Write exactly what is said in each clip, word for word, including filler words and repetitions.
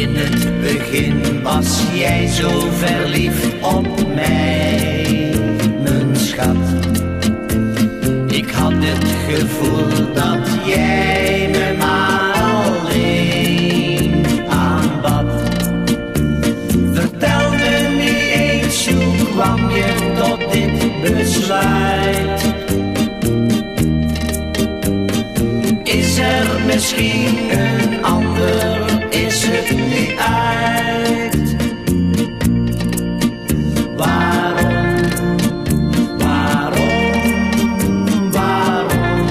In het begin was jij zo verliefd op mij, mijn schat. Ik had het gevoel dat jij me maar alleen aanbad. Vertel me nu eens, hoe kwam je tot dit besluit? Is er misschien een ander, is het nu uit? Waarom, waarom, waarom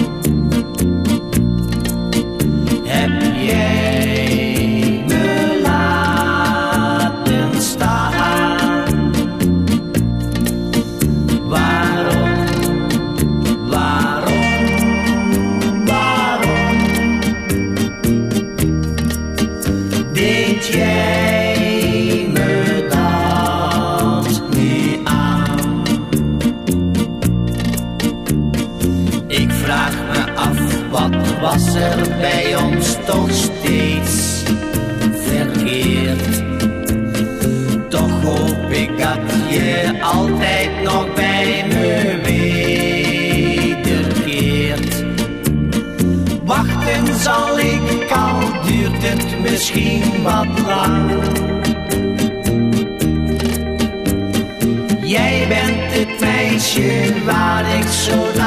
heb jij me laten staan? Waarom, waarom, waarom deed jij me dat nu aan? Ik vraag me af, wat was er bij ons toch steeds verkeerd? Toch hoop ik dat je altijd nog bij me wederkeert. Wachten zal ik, al duurt het misschien wat lang. Jij bent het meisje waar ik zo